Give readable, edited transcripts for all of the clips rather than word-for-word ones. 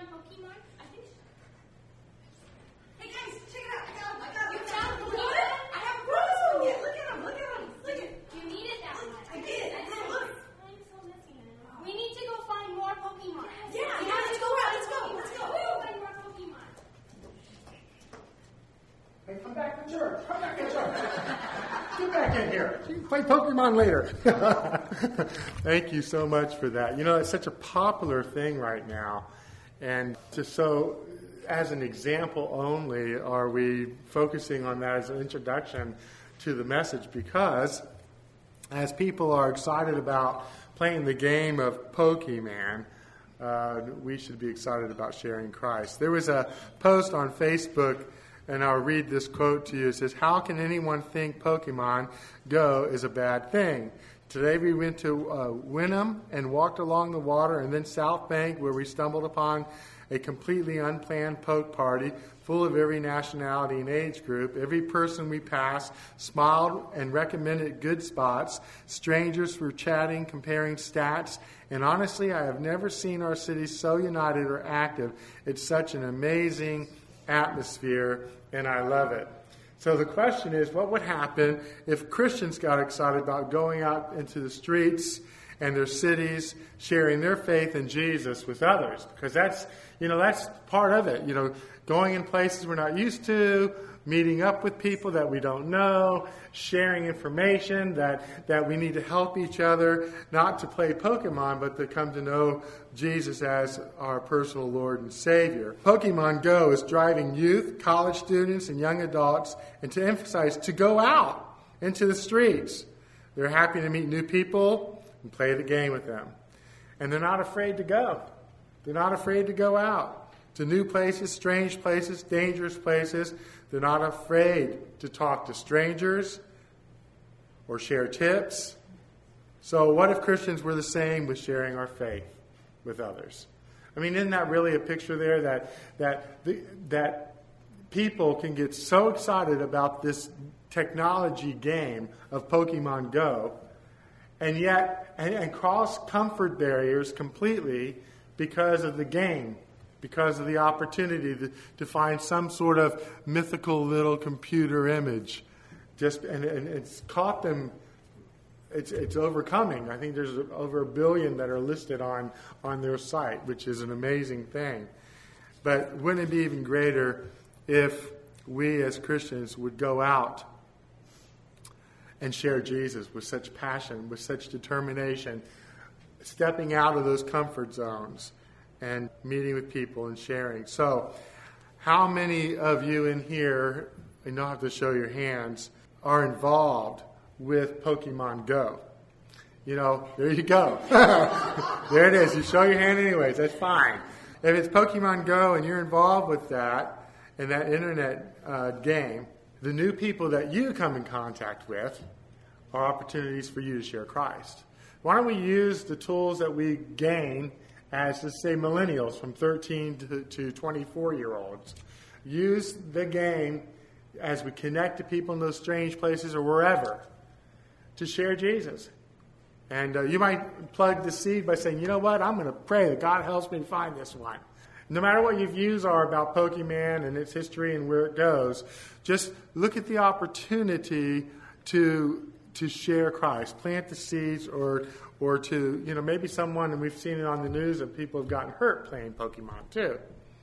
find Pokemon? I think so. Hey guys, check it out. I got him. You found Look one? at him. I haven't brought this one yet. Look at him. Look at him. Look at him. You needed that one. I did. Look. I'm so missing it. We need to go find more Pokemon. Yeah, let's go. Let's go. Let's go. Find more Pokemon. Hey, come back to church. Come back to church. Get back in here. You can play Pokemon later. Thank you so much for that. You know, it's such a popular thing right now. And just so, as an example only, are we focusing on that as an introduction to the message, because as people are excited about playing the game of Pokemon, we should be excited about sharing Christ. There was a post on Facebook, and I'll read this quote to you. It says, "How can anyone think Pokemon Go is a bad thing? Today we went to Wynnum and walked along the water, and then South Bank, where we stumbled upon a completely unplanned poke party full of every nationality and age group. Every person we passed smiled and recommended good spots. Strangers were chatting, comparing stats. And honestly, I have never seen our city so united or active. It's such an amazing atmosphere, and I love it." So the question is, what would happen if Christians got excited about going out into the streets and their cities, sharing their faith in Jesus with others? Because that's part of it. Going in places we're not used to, meeting up with people that we don't know, sharing information that we need to help each other, not to play Pokemon, but to come to know Jesus as our personal Lord and Savior. Pokemon Go is driving youth, college students, and young adults, and to emphasize, to go out into the streets. They're happy to meet new people and play the game with them. And they're not afraid to go. They're not afraid to go out to new places, strange places, dangerous places. They're not afraid to talk to strangers or share tips. So what if Christians were the same with sharing our faith with others? I mean, isn't that really a picture there that people can get so excited about this technology game of Pokemon Go and yet cross comfort barriers completely because of the game, because of the opportunity to find some sort of mythical little computer image. And it's caught them, it's overcoming. I think there's over 1 billion that are listed on their site, which is an amazing thing. But wouldn't it be even greater if we as Christians would go out and share Jesus with such passion, with such determination, stepping out of those comfort zones and meeting with people and sharing. So, how many of you in here, and you'll have to show your hands, are involved with Pokemon Go? There you go. There it is. You show your hand anyways. That's fine. If it's Pokemon Go and you're involved with that, in that internet game, the new people that you come in contact with are opportunities for you to share Christ. Why don't we use the tools that we gain as, let's say, millennials from 13 to 24-year-olds. Use the game as we connect to people in those strange places or wherever to share Jesus. And you might plug the seed by saying, you know what, I'm going to pray that God helps me find this one. No matter what your views are about Pokemon and its history and where it goes, just look at the opportunity to share Christ. Plant the seeds or to, maybe someone, and we've seen it on the news, that people have gotten hurt playing Pokemon too.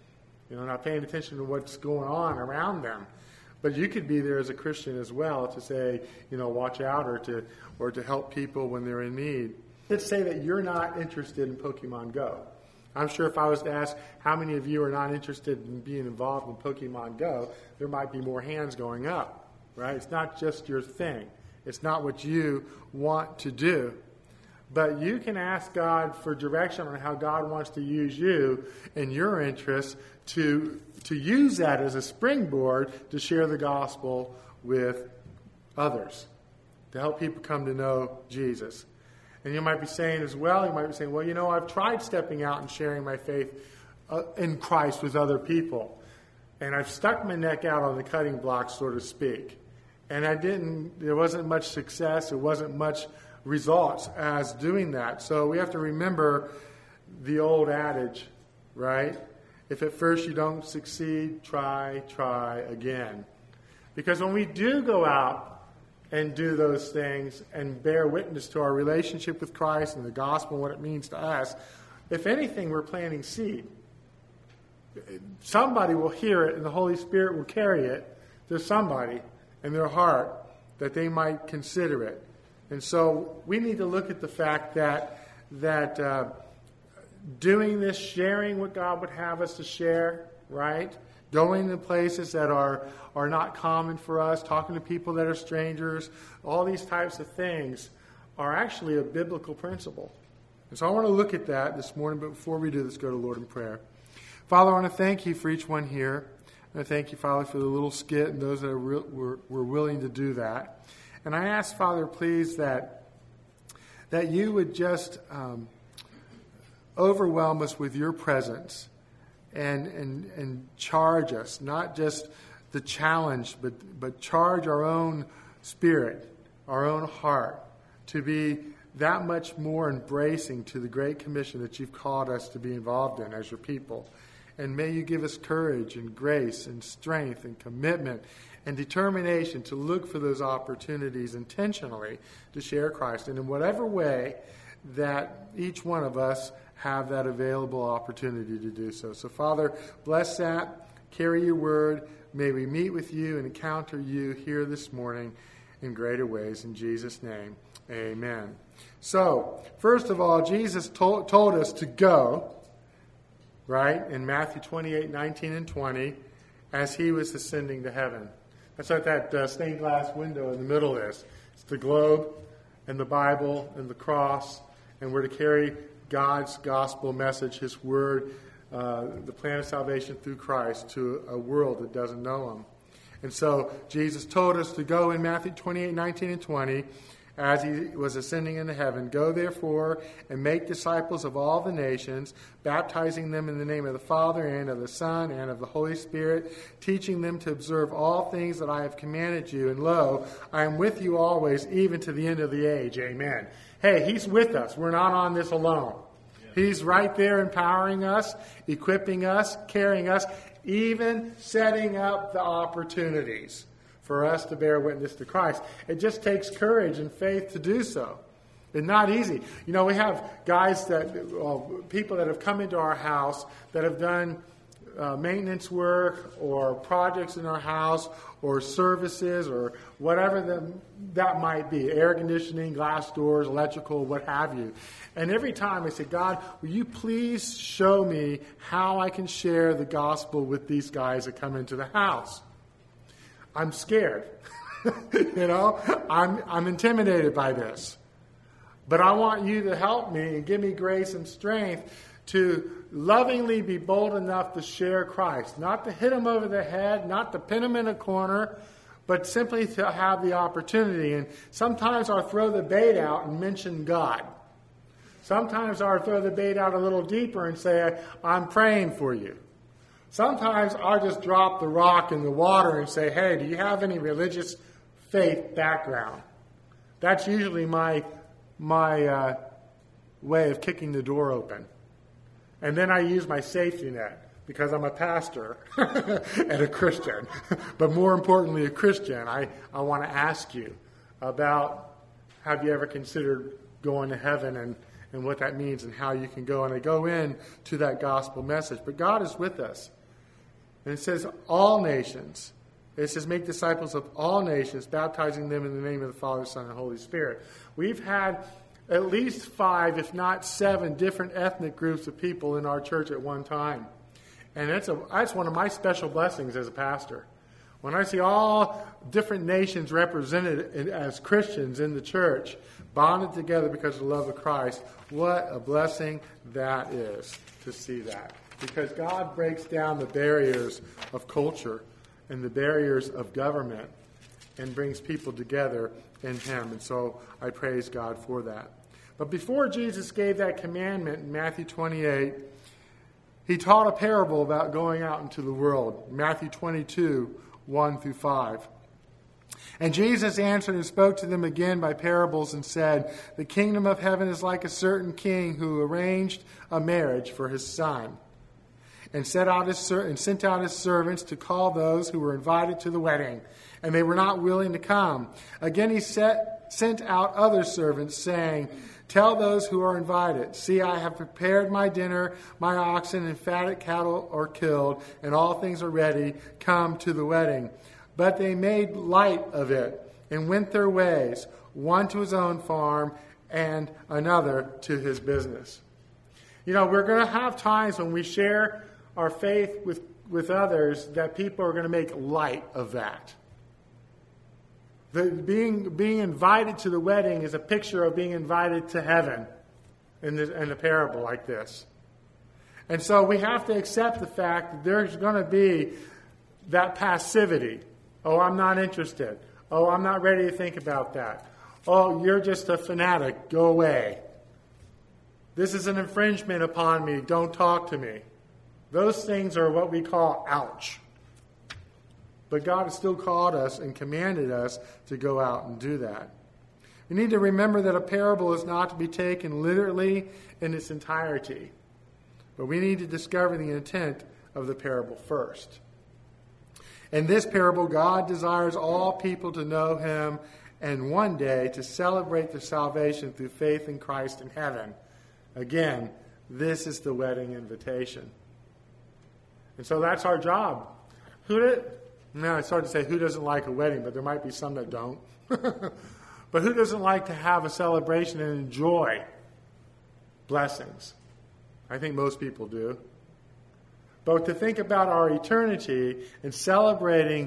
Not paying attention to what's going on around them. But you could be there as a Christian as well to say, watch out or to help people when they're in need. Let's say that you're not interested in Pokemon Go. I'm sure if I was to ask how many of you are not interested in being involved in Pokemon Go, there might be more hands going up, right? It's not just your thing. It's not what you want to do. But you can ask God for direction on how God wants to use you and your interests to use that as a springboard to share the gospel with others, to help people come to know Jesus. And you might be saying as well, well, I've tried stepping out and sharing my faith in Christ with other people. And I've stuck my neck out on the cutting block, so to speak. And there wasn't much success, there wasn't much results as doing that. So we have to remember the old adage, right? If at first you don't succeed, try again. Because when we do go out and do those things and bear witness to our relationship with Christ and the gospel and what it means to us, if anything, we're planting seed. Somebody will hear it and the Holy Spirit will carry it to somebody in their heart that they might consider it. And so we need to look at the fact that doing this, sharing what God would have us to share, right? Going to places that are not common for us, talking to people that are strangers, all these types of things are actually a biblical principle. And so I want to look at that this morning, but before we do, let's go to the Lord in prayer. Father, I want to thank you for each one here. And I thank you, Father, for the little skit and those that were willing to do that. And I ask, Father, please, that you would just overwhelm us with your presence and charge us, not just the challenge, but charge our own spirit, our own heart, to be that much more embracing to the great commission that you've called us to be involved in as your people. And may you give us courage and grace and strength and commitment and determination to look for those opportunities intentionally to share Christ. And in whatever way that each one of us have that available opportunity to do so. So, Father, bless that. Carry your word. May we meet with you and encounter you here this morning in greater ways. In Jesus' name, amen. So, first of all, Jesus told us to go, right, in Matthew 28, 19 and 20, as he was ascending to heaven. That's what that stained glass window in the middle is. It's the globe and the Bible and the cross, and we're to carry God's gospel message, his word, the plan of salvation through Christ to a world that doesn't know him. And so Jesus told us to go in Matthew 28, 19 and 20, as he was ascending into heaven. Go therefore and make disciples of all the nations, baptizing them in the name of the Father and of the Son and of the Holy Spirit, teaching them to observe all things that I have commanded you. And lo, I am with you always, even to the end of the age. Amen. Hey, he's with us. We're not on this alone. He's right there empowering us, equipping us, carrying us, even setting up the opportunities for us to bear witness to Christ. It just takes courage and faith to do so. It's not easy. You know, we have people that have come into our house that have done maintenance work or projects in our house or services or whatever that might be, air conditioning, glass doors, electrical, what have you. And every time I say, God, will you please show me how I can share the gospel with these guys that come into the house? I'm scared. I'm intimidated by this. But I want you to help me and give me grace and strength to lovingly be bold enough to share Christ. Not to hit him over the head, not to pin him in a corner, but simply to have the opportunity. And sometimes I'll throw the bait out and mention God. Sometimes I'll throw the bait out a little deeper and say, I'm praying for you. Sometimes I'll just drop the rock in the water and say, hey, do you have any religious faith background? That's usually my way of kicking the door open. And then I use my safety net because I'm a pastor and a Christian. But more importantly, a Christian. I want to ask you about, have you ever considered going to heaven and what that means and how you can go? And I go in to that gospel message. But God is with us. And it says all nations. It says make disciples of all nations, baptizing them in the name of the Father, Son, and Holy Spirit. We've had at least 5, if not 7, different ethnic groups of people in our church at one time. And that's one of my special blessings as a pastor. When I see all different nations represented as Christians in the church, bonded together because of the love of Christ, what a blessing that is to see that. Because God breaks down the barriers of culture and the barriers of government and brings people together in him. And so I praise God for that. But before Jesus gave that commandment in Matthew 28, he taught a parable about going out into the world. Matthew 22, 1 through 5. And Jesus answered and spoke to them again by parables and said, the kingdom of heaven is like a certain king who arranged a marriage for his son, and sent out his servants to call those who were invited to the wedding, and they were not willing to come. Again he sent out other servants, saying, tell those who are invited, see, I have prepared my dinner, my oxen and fatted cattle are killed, and all things are ready. Come to the wedding. But they made light of it and went their ways, one to his own farm and another to his business. You know, we're going to have times when we share our faith with others that people are going to make light of that. Being invited to the wedding is a picture of being invited to heaven in a parable like this. And so we have to accept the fact that there's going to be that passivity. Oh, I'm not interested. Oh, I'm not ready to think about that. Oh, you're just a fanatic. Go away. This is an infringement upon me. Don't talk to me. Those things are what we call ouch. But God has still called us and commanded us to go out and do that. We need to remember that a parable is not to be taken literally in its entirety. But we need to discover the intent of the parable first. In this parable, God desires all people to know him and one day to celebrate their salvation through faith in Christ in heaven. Again, this is the wedding invitation. And so that's our job. Now, it's hard to say who doesn't like a wedding, but there might be some that don't. But who doesn't like to have a celebration and enjoy blessings? I think most people do. But to think about our eternity and celebrating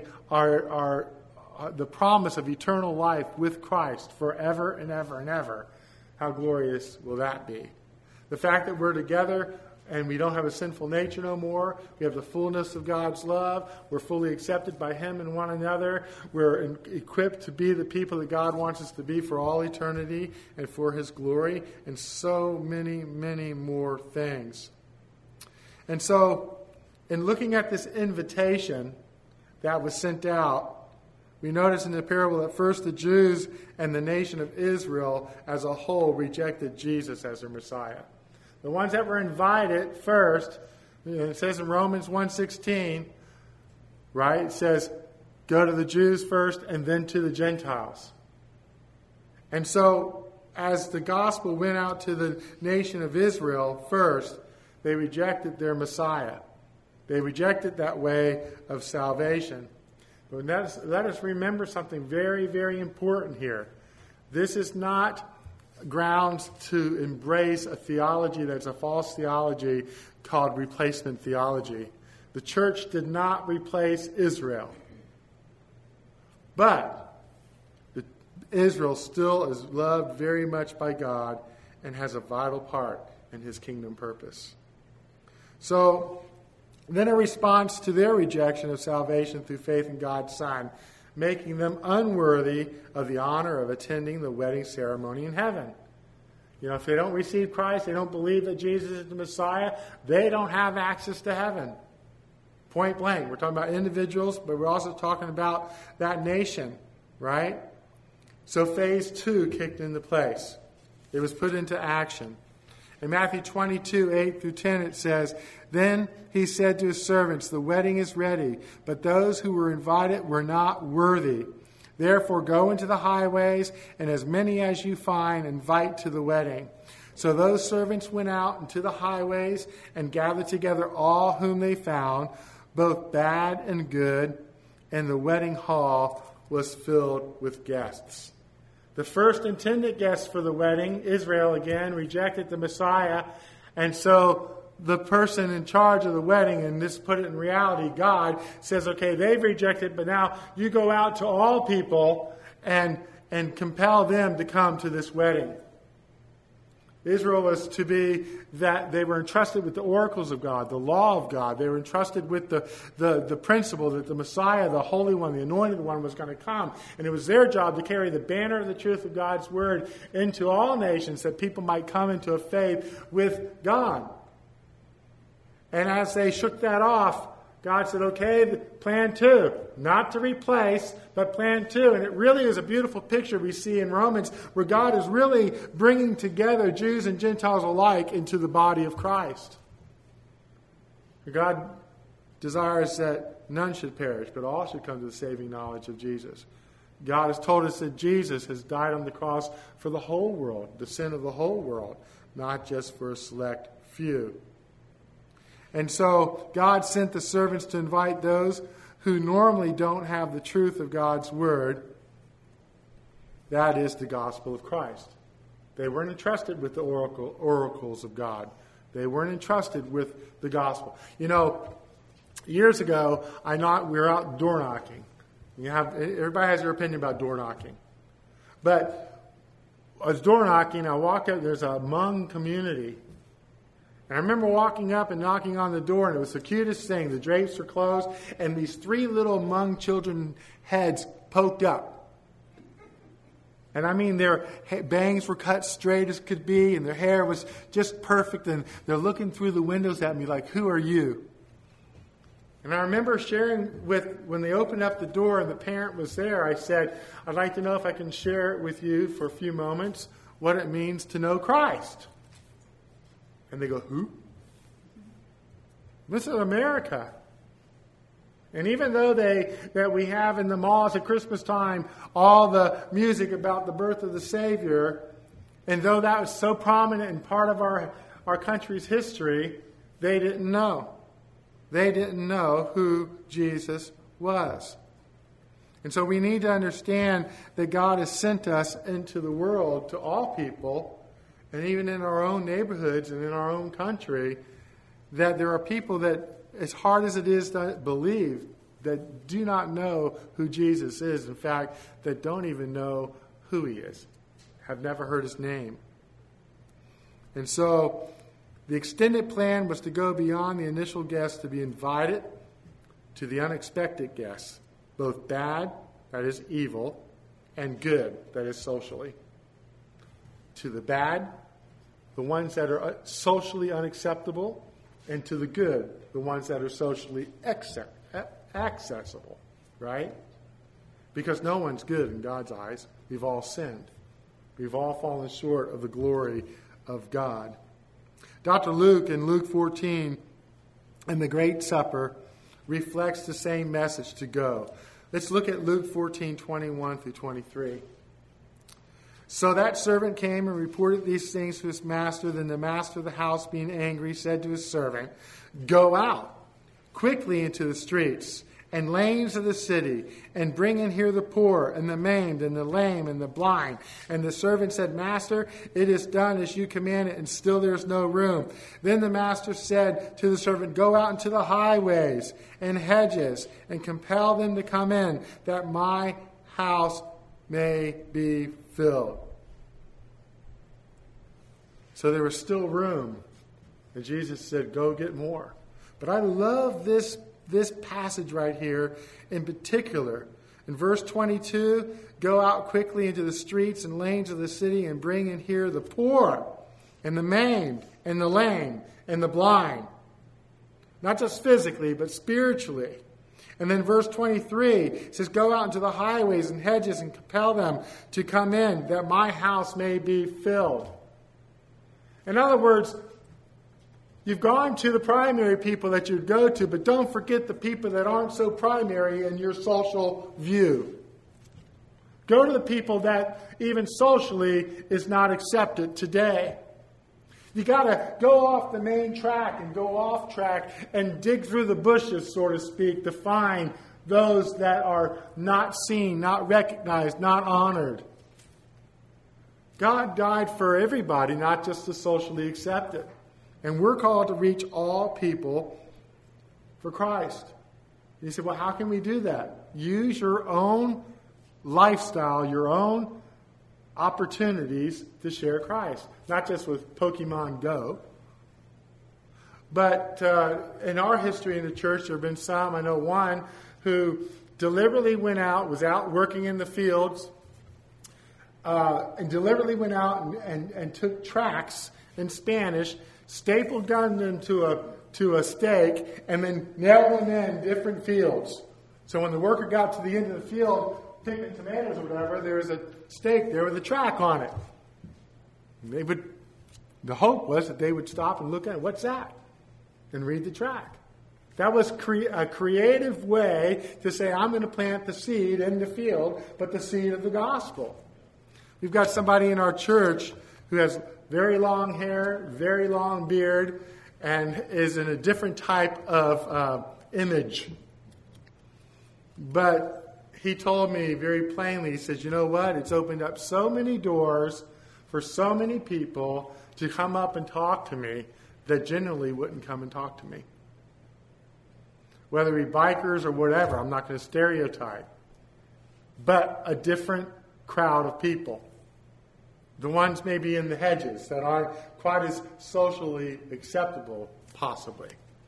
the promise of eternal life with Christ forever and ever and ever, how glorious will that be? The fact that we're together and we don't have a sinful nature no more. We have the fullness of God's love. We're fully accepted by him and one another. We're equipped to be the people that God wants us to be for all eternity and for his glory, and so many, many more things. And so, in looking at this invitation that was sent out, we notice in the parable that first the Jews and the nation of Israel as a whole rejected Jesus as their Messiah. The ones that were invited first, it says in Romans 1:16, right? It says, go to the Jews first and then to the Gentiles. And so, as the gospel went out to the nation of Israel first, they rejected their Messiah. They rejected that way of salvation. But let us remember something very, very important here. This is not grounds to embrace a theology that's a false theology called replacement theology. The church did not replace Israel. But Israel still is loved very much by God and has a vital part in his kingdom purpose. So, then a response to their rejection of salvation through faith in God's Son, making them unworthy of the honor of attending the wedding ceremony in heaven. You know, if they don't receive Christ, they don't believe that Jesus is the Messiah, they don't have access to heaven. Point blank. We're talking about individuals, but we're also talking about that nation, right? So phase 2 kicked into place. It was put into action. In Matthew 22:8-10, it says, Then he said to his servants, The wedding is ready, but those who were invited were not worthy. Therefore go into the highways, and as many as you find, invite to the wedding. So those servants went out into the highways and gathered together all whom they found, both bad and good, and the wedding hall was filled with guests. The first intended guests for the wedding, Israel again, rejected the Messiah. And so the person in charge of the wedding, and this put it in reality, God, says, okay, they've rejected, but now you go out to all people and compel them to come to this wedding. Israel was to be that they were entrusted with the oracles of God, the law of God. They were entrusted with the principle that the Messiah, the Holy One, the Anointed One, was going to come. And it was their job to carry the banner of the truth of God's Word into all nations that people might come into a faith with God. And as they shook that off, God said, okay, plan 2, not to replace, but plan 2. And it really is a beautiful picture we see in Romans where God is really bringing together Jews and Gentiles alike into the body of Christ. God desires that none should perish, but all should come to the saving knowledge of Jesus. God has told us that Jesus has died on the cross for the whole world, the sin of the whole world, not just for a select few. And so God sent the servants to invite those who normally don't have the truth of God's word. That is the gospel of Christ. They weren't entrusted with the oracles of God. They weren't entrusted with the gospel. You know, years ago, we were out door knocking. Everybody has their opinion about door knocking. But I was door knocking, I walk up, there's a Hmong community. And I remember walking up and knocking on the door, and it was the cutest thing. The drapes were closed, and these 3 little Hmong children heads poked up. And I mean, their bangs were cut straight as could be, and their hair was just perfect, and they're looking through the windows at me like, who are you? And I remember sharing when they opened up the door and the parent was there, I said, I'd like to know if I can share with you for a few moments what it means to know Christ. And they go, who? This is America. And even though that we have in the malls at Christmas time all the music about the birth of the Savior, and though that was so prominent and part of our country's history, they didn't know. They didn't know who Jesus was. And so we need to understand that God has sent us into the world to all people, and even in our own neighborhoods and in our own country, that there are people that, as hard as it is to believe, that do not know who Jesus is. In fact, that don't even know who he is, have never heard his name. And so the extended plan was to go beyond the initial guests to be invited to the unexpected guests, both bad, that is evil, and good, that is socially. To the bad, the ones that are socially unacceptable, and to the good, the ones that are socially accessible, right? Because no one's good in God's eyes. We've all sinned. We've all fallen short of the glory of God. Dr. Luke in Luke 14 and the Great Supper reflects the same message to go. Let's look at Luke 14, 21 through 23. So that servant came and reported these things to his master. Then the master of the house, being angry, said to his servant, go out quickly into the streets and lanes of the city, and bring in here the poor, and the maimed, and the lame, and the blind. And the servant said, Master, it is done as you commanded, and still there is no room. Then the master said to the servant, go out into the highways and hedges, and compel them to come in, that my house may be filled. So there was still room. And Jesus said, go get more. But I love this passage right here in particular. In verse 22, go out quickly into the streets and lanes of the city and bring in here the poor and the maimed and the lame and the blind. Not just physically, but spiritually. And then verse 23 says, go out into the highways and hedges and compel them to come in, that my house may be filled. In other words, you've gone to the primary people that you'd go to, but don't forget the people that aren't so primary in your social view. Go to the people that even socially is not accepted today. You got to go off the main track and go off track and dig through the bushes, so to speak, to find those that are not seen, not recognized, not honored. God died for everybody, not just the socially accepted. And we're called to reach all people for Christ. You say, well, how can we do that? Use your own lifestyle, your own opportunities to share Christ. Not just with Pokemon Go. But in our history in the church, there have been some, I know one, who deliberately went out, was out working in the fields, and deliberately went out and took tracts in Spanish, stapled them to a stake, and then nailed them in different fields. So when the worker got to the end of the field, picking tomatoes or whatever, there was a stake there with a track on it. And the hope was that they would stop and look at it. What's that? And read the track. That was a creative way to say, I'm going to plant the seed in the field, but the seed of the gospel. We've got somebody in our church who has very long hair, very long beard, and is in a different type of image. But he told me very plainly, he says, you know what? It's opened up so many doors for so many people to come up and talk to me that generally wouldn't come and talk to me. Whether it be bikers or whatever, I'm not going to stereotype. But a different crowd of people. The ones maybe in the hedges that aren't quite as socially acceptable, possibly.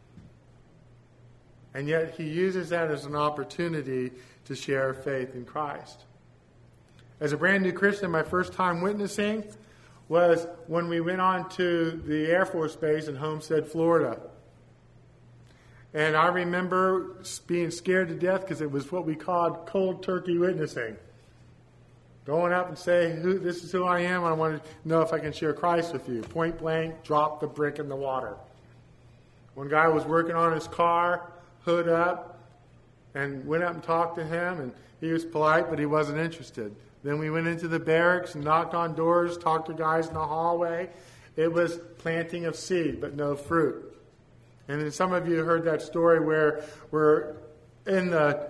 And yet he uses that as an opportunity to share faith in Christ. As a brand new Christian, my first time witnessing was when we went on to the Air Force Base in Homestead, Florida. And I remember being scared to death because it was what we called cold turkey witnessing. Going up and say, this is who I am. I want to know if I can share Christ with you. Point blank, drop the brick in the water. One guy was working on his car, hood up, and went up and talked to him. And he was polite, but he wasn't interested. Then we went into the barracks and knocked on doors, talked to guys in the hallway. It was planting of seed, but no fruit. And then some of you heard that story where we're in the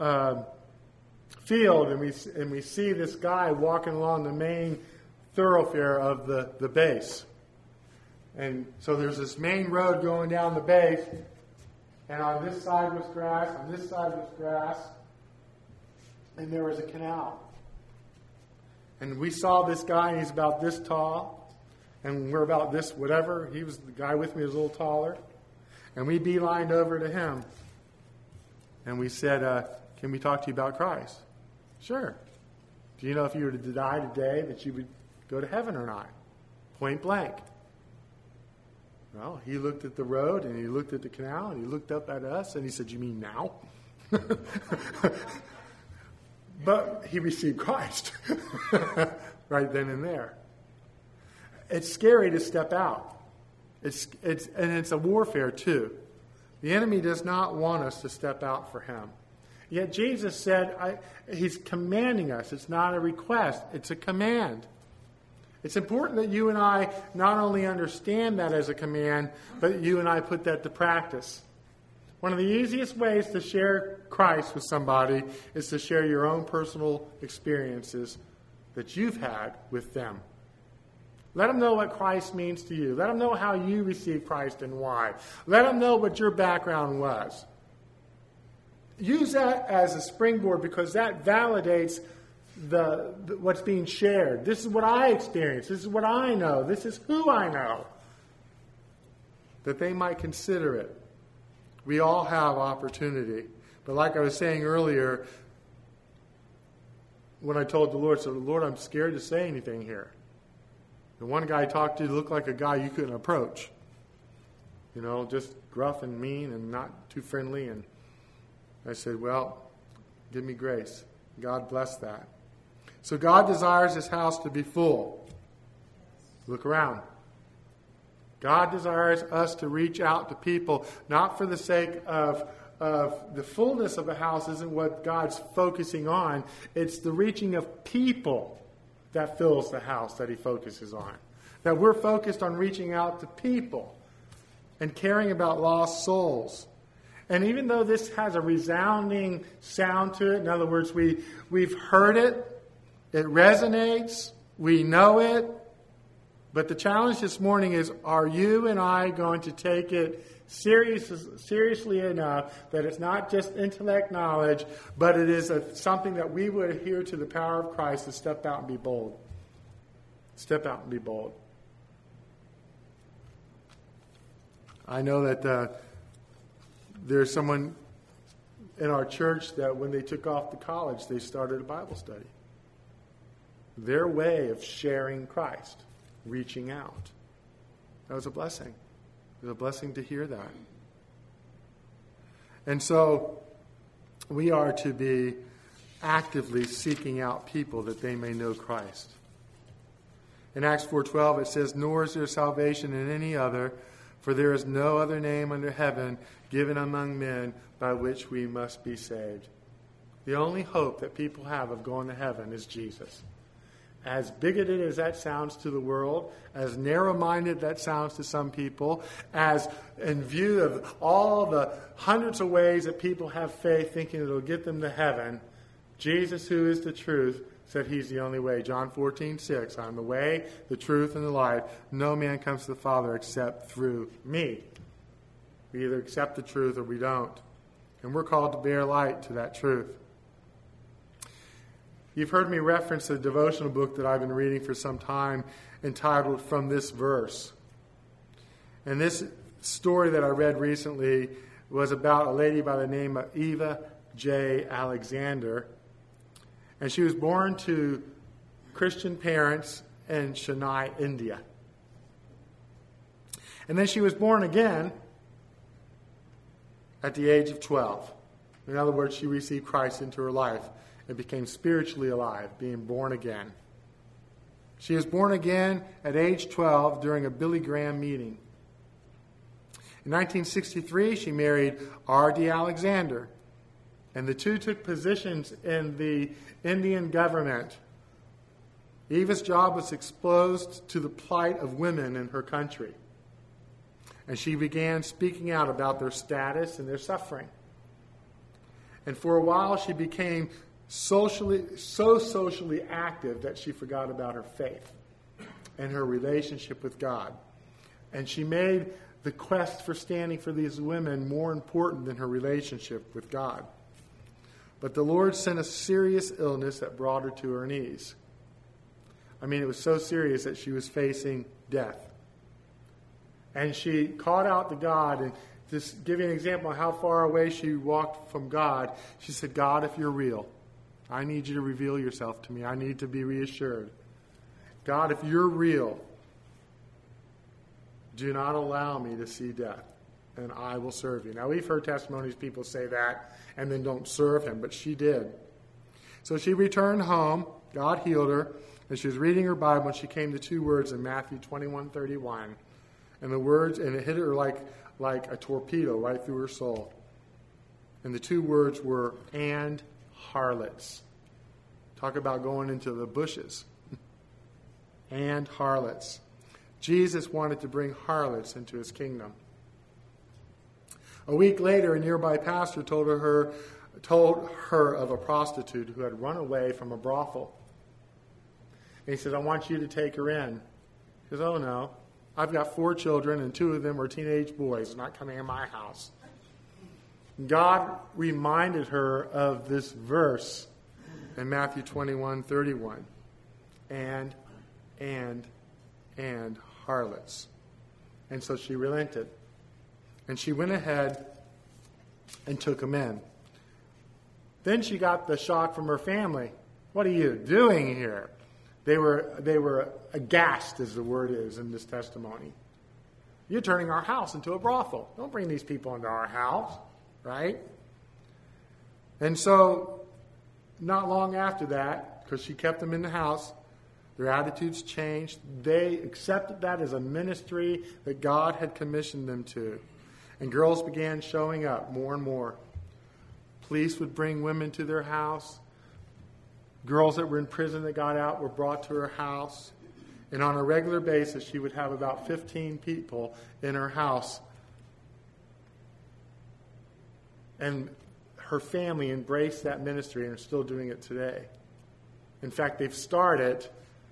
field and we see this guy walking along the main thoroughfare of the base. And so there's this main road going down the base, and on this side was grass, on this side was grass, and there was a canal. And we saw this guy, and he's about this tall, and we're about this whatever. He was the guy with me was a little taller. And we beelined over to him. And we said, can we talk to you about Christ? Sure. Do you know if you were to die today that you would go to heaven or not? Point blank. Well, he looked at the road and he looked at the canal and he looked up at us and he said, you mean now? But he received Christ right then and there. It's scary to step out. It's a warfare too. The enemy does not want us to step out for him. Yet Jesus said, he's commanding us. It's not a request. It's a command. It's important that you and I not only understand that as a command, but you and I put that to practice. One of the easiest ways to share Christ with somebody is to share your own personal experiences that you've had with them. Let them know what Christ means to you. Let them know how you received Christ and why. Let them know what your background was. Use that as a springboard because that validates what's being shared. This is what I experienced. This is what I know. This is who I know. That they might consider it. We all have opportunity. But like I was saying earlier, when I told the Lord, I said, Lord, I'm scared to say anything here. The one guy I talked to looked like a guy you couldn't approach. You know, just gruff and mean and not too friendly. And I said, well, give me grace. God bless that. So God desires his house to be full. Look around. God desires us to reach out to people, not for the sake of the fullness of a house isn't what God's focusing on. It's the reaching of people that fills the house that he focuses on. That we're focused on reaching out to people and caring about lost souls. And even though this has a resounding sound to it, in other words, we've heard it, it resonates, we know it, but the challenge this morning is, are you and I going to take it seriously enough that it's not just intellect knowledge, but it is something that we would adhere to the power of Christ to step out and be bold. Step out and be bold. I know that there's someone in our church that when they took off to college, they started a Bible study. Their way of sharing Christ, reaching out. That was a blessing. It was a blessing to hear that. And so we are to be actively seeking out people that they may know Christ. In Acts 4:12 it says, "Nor is there salvation in any other, For there is no other name under heaven given among men by which we must be saved. The only hope that people have of going to heaven is Jesus. As bigoted as that sounds to the world, as narrow-minded that sounds to some people, as in view of all the hundreds of ways that people have faith thinking it'll get them to heaven, Jesus, who is the truth, said he's the only way. John 14:6, I'm the way, the truth, and the life. No man comes to the Father except through me. We either accept the truth or we don't. And we're called to bear light to that truth. You've heard me reference a devotional book that I've been reading for some time entitled From This Verse. And this story that I read recently was about a lady by the name of Eva J. Alexander. And she was born to Christian parents in Chennai, India. And then she was born again at the age of 12. In other words, she received Christ into her life and became spiritually alive, being born again. She was born again at age 12 during a Billy Graham meeting. In 1963, she married R.D. Alexander, and the two took positions in the Indian government. Eva's job was exposed to the plight of women in her country, and she began speaking out about their status and their suffering. And for a while, she became so socially active that she forgot about her faith and her relationship with God. And she made the quest for standing for these women more important than her relationship with God. But the Lord sent a serious illness that brought her to her knees. I mean, it was so serious that she was facing death. And she called out to God, and just give you an example of how far away she walked from God. She said, God, if you're real, I need you to reveal yourself to me. I need to be reassured. God, if you're real, do not allow me to see death, and I will serve you. Now, we've heard testimonies, people say that, and then don't serve him, but she did. So she returned home. God healed her, and she was reading her Bible, and she came to two words in Matthew 21:31. And the words, and it hit her like a torpedo right through her soul. And the two words were, and harlots. Talk about going into the bushes. And harlots. Jesus wanted to bring harlots into his kingdom. A week later, a nearby pastor told her of a prostitute who had run away from a brothel. And he said, I want you to take her in. She says, oh no, I've got 4 children and 2 of them are teenage boys. They're not coming in my house. God reminded her of this verse in Matthew 21:31. And harlots. And so she relented. And she went ahead and took them in. Then she got the shock from her family. What are you doing here? They were aghast, as the word is in this testimony. You're turning our house into a brothel. Don't bring these people into our house, right? And so, not long after that, because she kept them in the house, their attitudes changed. They accepted that as a ministry that God had commissioned them to. And girls began showing up more and more. Police would bring women to their house. Girls that were in prison that got out were brought to her house. And on a regular basis, she would have about 15 people in her house. And her family embraced that ministry and are still doing it today. In fact, they've started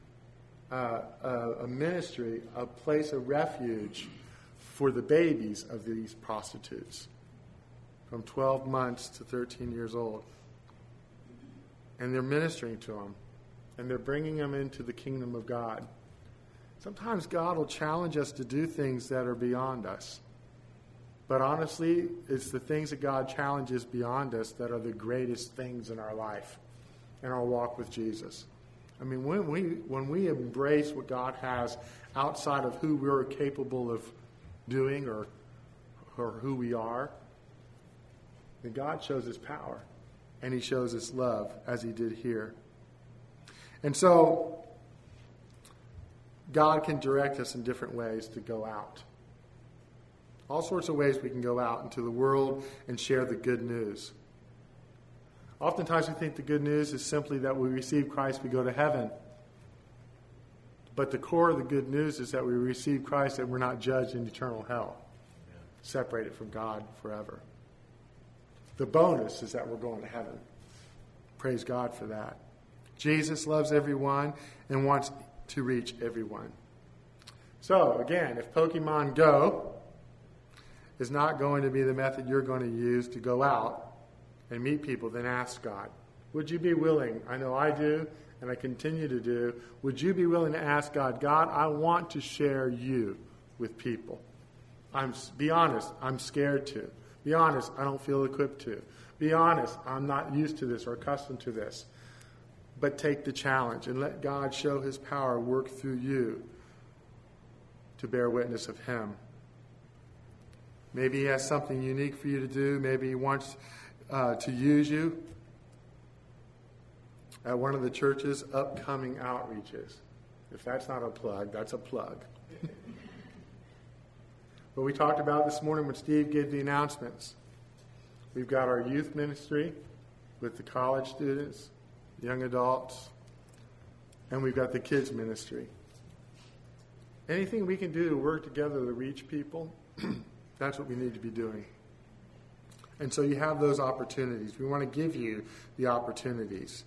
a ministry, a place of refuge for the babies of these prostitutes from 12 months to 13 years old. And they're ministering to them. And they're bringing them into the kingdom of God. Sometimes God will challenge us to do things that are beyond us. But honestly, it's the things that God challenges beyond us that are the greatest things in our life, in our walk with Jesus. I mean, when we embrace what God has outside of who we're capable of doing or who we are, then God shows his power and he shows his love as he did here. And so God can direct us in different ways to go out. All sorts of ways we can go out into the world and share the good news. Oftentimes we think the good news is simply that we receive Christ, we go to heaven. But the core of the good news is that we receive Christ and we're not judged in eternal hell, separated from God forever. The bonus is that we're going to heaven. Praise God for that. Jesus loves everyone and wants to reach everyone. So, again, if Pokemon Go is not going to be the method you're going to use to go out and meet people, then ask God, would you be willing? I know I do, and I continue to do. Would you be willing to ask God, God, I want to share you with people. Be honest, I'm scared to. Be honest, I don't feel equipped to. Be honest, I'm not used to this or accustomed to this. But take the challenge and let God show his power work through you to bear witness of him. Maybe he has something unique for you to do. Maybe he wants to use you at one of the church's upcoming outreaches. If that's not a plug, that's a plug. But we talked about this morning when Steve gave the announcements. We've got our youth ministry with the college students, young adults, and we've got the kids ministry. Anything we can do to work together to reach people, that's what we need to be doing. And so you have those opportunities. We want to give you the opportunities.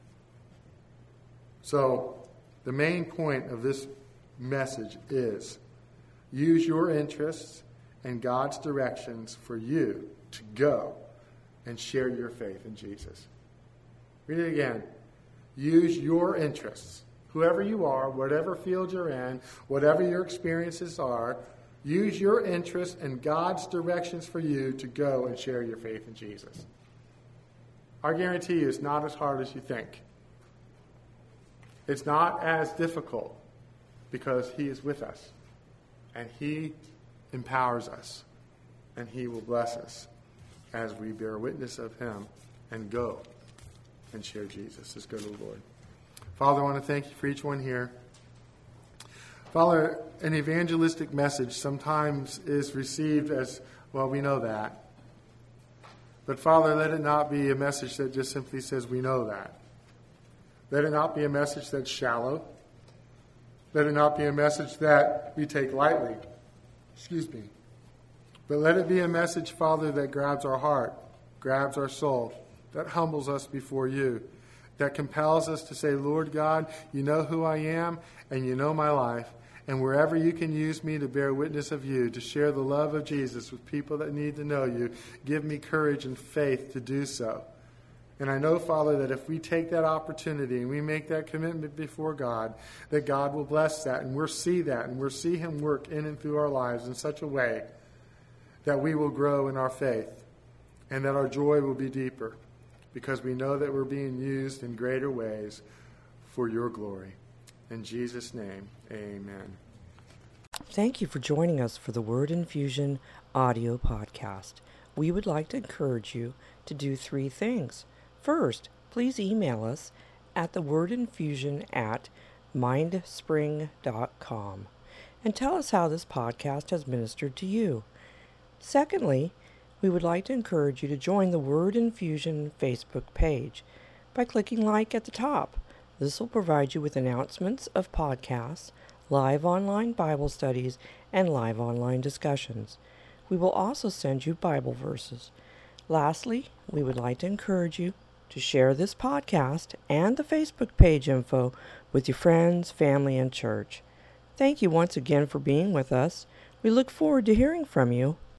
So the main point of this message is use your interests and God's directions for you to go and share your faith in Jesus. Read it again. Use your interests. Whoever you are, whatever field you're in, whatever your experiences are, use your interests and God's directions for you to go and share your faith in Jesus. I guarantee you it's not as hard as you think. It's not as difficult because he is with us. And he empowers us. And he will bless us as we bear witness of him and go and share Jesus. Let's go to the Lord. Father, I want to thank you for each one here. Father, an evangelistic message sometimes is received as, well, we know that. But Father, let it not be a message that just simply says we know that. Let it not be a message that's shallow. Let it not be a message that we take lightly. But let it be a message, Father, that grabs our heart, grabs our soul, that humbles us before you, that compels us to say, Lord God, you know who I am and you know my life. And wherever you can use me to bear witness of you, to share the love of Jesus with people that need to know you, give me courage and faith to do so. And I know, Father, that if we take that opportunity and we make that commitment before God, that God will bless that. And we'll see that. And we'll see him work in and through our lives in such a way that we will grow in our faith and that our joy will be deeper because we know that we're being used in greater ways for your glory. In Jesus' name, amen. Thank you for joining us for the Word Infusion audio podcast. We would like to encourage you to do 3 things. First, please email us at thewordinfusion@mindspring.com and tell us how this podcast has ministered to you. Secondly, we would like to encourage you to join the Word Infusion Facebook page by clicking like at the top. This will provide you with announcements of podcasts, live online Bible studies, and live online discussions. We will also send you Bible verses. Lastly, we would like to encourage you to share this podcast and the Facebook page info with your friends, family, and church. Thank you once again for being with us. We look forward to hearing from you.